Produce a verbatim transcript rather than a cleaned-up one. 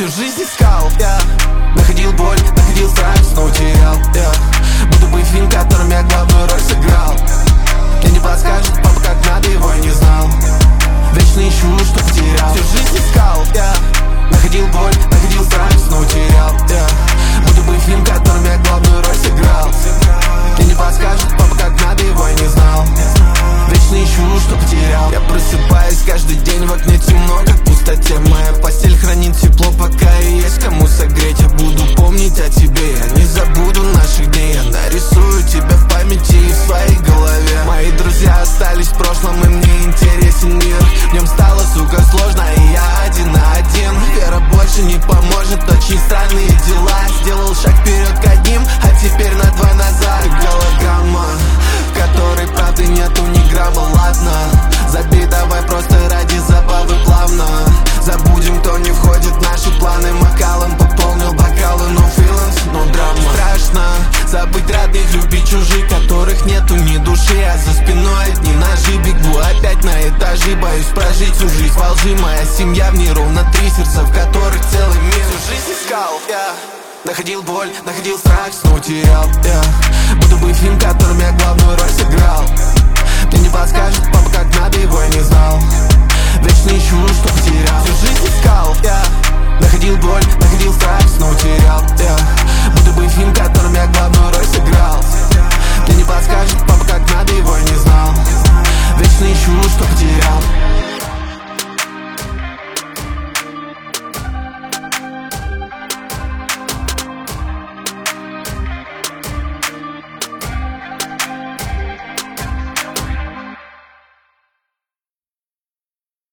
Всю жизнь искал, я находил боль, находил страх, снова терял, я будто бы фильм, в котором я главную роль сыграл. Мне не подскажет папа, как надо, его и не знал. Вечно ищу, что потерял. Всю жизнь искал, я находил боль, находил страх, снова терял, я будто бы фильм, в котором я главную роль сыграл. Мне не подскажет папа, как надо, его и не знал. Вечно ищу, что потерял. Я просыпаюсь каждый день, в окне темно, как в пустоте. Моя постель хранит тепло, пока и есть кому согреть. Я буду помнить о тебе, я не забуду наших дней. Я нарисую тебя в памяти и в своей голове. Мои друзья остались в прошлом, и мне интересен мир. В нем стало, сука, сложно, и я один на один. Вера больше не поможет, очень странные дела. Сделал шаг вперед к одним, а теперь на два назад. Голограмма, в которой правды нету ни грамма. Ладно, забей, давай просто ради забавы плавно забудем, кто не входит в наши планы. Макалом пополнил бокалы, no feelings, no drama. Страшно забыть родных, любить чужих, которых нету ни души. А за спиной одни ножи, бегу опять на этажи. Боюсь прожить всю жизнь во лжи. Моя семья в ней ровно три сердца, в которых целый мир. Всю жизнь искал, я находил боль, находил страх, снова терял, я будто бы фильм, в котором я главную роль сыграл. Мне не подскажет папа, как надо, его я не знал. Вечно ищу, что потерял. Всю жизнь искал, я находил боль, находил страх, снова терял, я